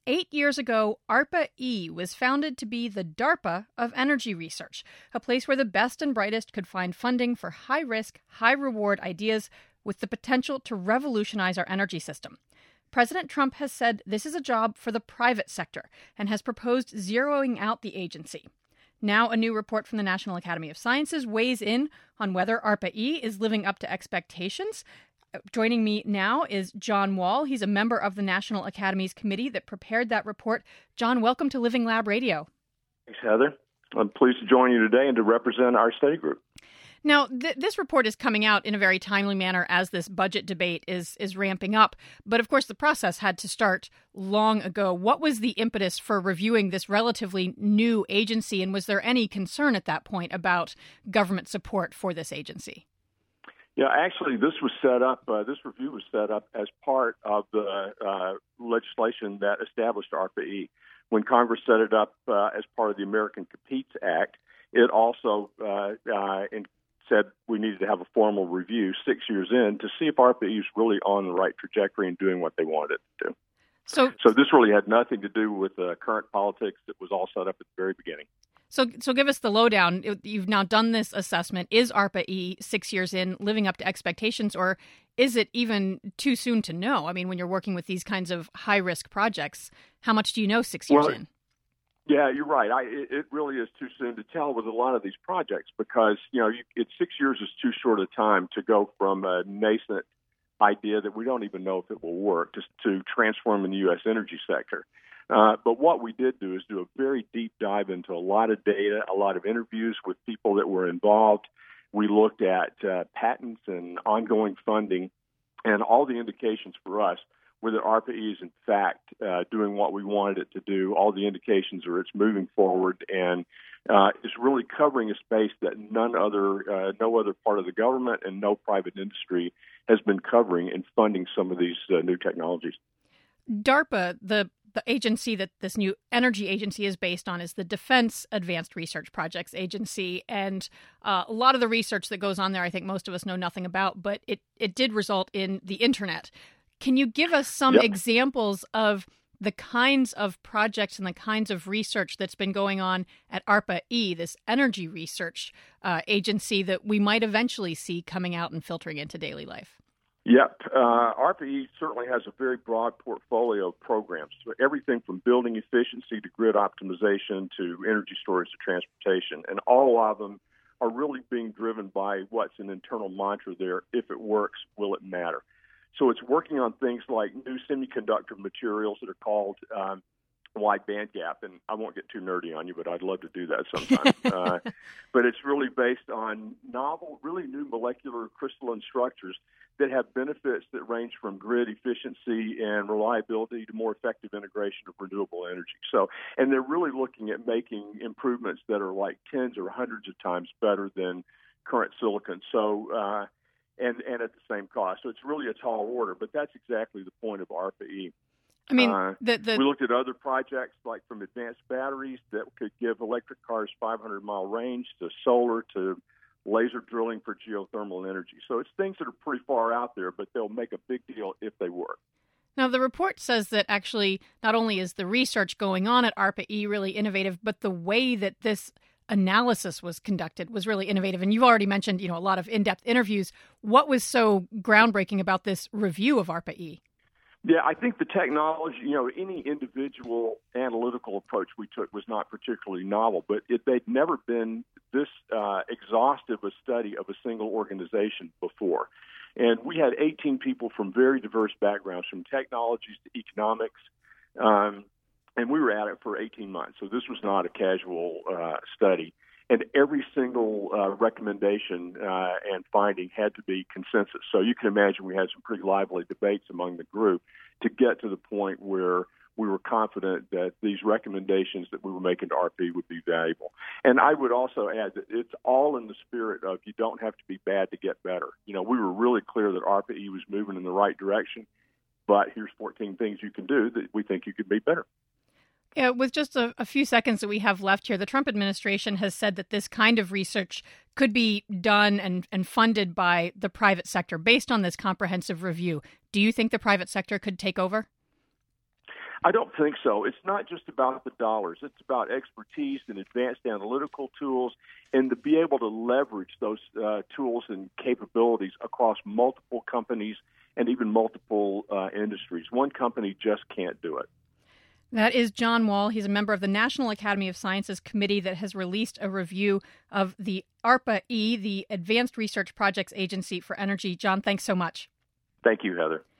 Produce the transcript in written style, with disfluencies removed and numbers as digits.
8 years ago, ARPA-E was founded to be the DARPA of energy research, a place where the best and brightest could find funding for high-risk, high-reward ideas with the potential to revolutionize our energy system. President Trump has said this is a job for the private sector and has proposed zeroing out the agency. Now, a new report from the National Academy of Sciences weighs in on whether ARPA-E is living up to expectations. Joining me now is John Wall. He's a member of the National Academy's committee that prepared that report. John, welcome to Living Lab Radio. Thanks, Heather. I'm pleased to join you today and to represent our study group. Now, this report is coming out in a very timely manner as this budget debate is ramping up. But of course, the process had to start long ago. What was the impetus for reviewing this relatively new agency? And was there any concern at that point about government support for this agency? Yeah, actually, this review was set up as part of the legislation that established ARPA-E. When Congress set it up as part of the American Competes Act, it also said we needed to have a formal review 6 years in to see if ARPA-E is really on the right trajectory and doing what they wanted it to do. So this really had nothing to do with current politics. It was all set up at the very beginning. So give us the lowdown. You've now done this assessment. Is ARPA-E 6 years in living up to expectations, or is it even too soon to know? I mean, when you're working with these kinds of high-risk projects, how much do you know 6 years in? Yeah, you're right. It really is too soon to tell with a lot of these projects because, 6 years is too short a time to go from a nascent idea that we don't even know if it will work to transforming the U.S. energy sector. But what we did do is do a very deep dive into a lot of data, a lot of interviews with people that were involved. We looked at patents and ongoing funding, and all the indications for us were that ARPA-E is in fact doing what we wanted it to do. All the indications are it's moving forward and is really covering a space that no other part of the government and no private industry has been covering in funding some of these new technologies. DARPA, the agency that this new energy agency is based on, is the Defense Advanced Research Projects Agency. And a lot of the research that goes on there, I think most of us know nothing about, but it did result in the Internet. Can you give us some examples of the kinds of projects and the kinds of research that's been going on at ARPA-E, this energy research agency that we might eventually see coming out and filtering into daily life? Yep. ARPA-E certainly has a very broad portfolio of programs, so everything from building efficiency to grid optimization to energy storage to transportation. And all of them are really being driven by what's an internal mantra there. If it works, will it matter? So it's working on things like new semiconductor materials that are called wide bandgap, and I won't get too nerdy on you, but I'd love to do that sometime. But it's really based on novel, really new molecular crystalline structures that have benefits that range from grid efficiency and reliability to more effective integration of renewable energy. So, and they're really looking at making improvements that are like tens or hundreds of times better than current silicon. So, and at the same cost. So it's really a tall order, but that's exactly the point of ARPA-E. I mean, we looked at other projects like from advanced batteries that could give electric cars 500-mile range to solar to laser drilling for geothermal energy. So it's things that are pretty far out there, but they'll make a big deal if they work. Now, the report says that actually not only is the research going on at ARPA-E really innovative, but the way that this analysis was conducted was really innovative. And you've already mentioned, a lot of in-depth interviews. What was so groundbreaking about this review of ARPA-E? Yeah, I think the technology, any individual analytical approach we took was not particularly novel, but they'd never been this exhaustive a study of a single organization before. And we had 18 people from very diverse backgrounds, from technologies to economics, and we were at it for 18 months. So this was not a casual study. And every single recommendation and finding had to be consensus. So you can imagine we had some pretty lively debates among the group to get to the point where we were confident that these recommendations that we were making to ARPA-E would be valuable. And I would also add that it's all in the spirit of you don't have to be bad to get better. We were really clear that ARPA-E was moving in the right direction, but here's 14 things you can do that we think you could be better. Yeah, with just a few seconds that we have left here, the Trump administration has said that this kind of research could be done and funded by the private sector based on this comprehensive review. Do you think the private sector could take over? I don't think so. It's not just about the dollars. It's about expertise and advanced analytical tools, and to be able to leverage those tools and capabilities across multiple companies and even multiple industries. One company just can't do it. That is John Wall. He's a member of the National Academy of Sciences committee that has released a review of the ARPA-E, the Advanced Research Projects Agency for Energy. John, thanks so much. Thank you, Heather.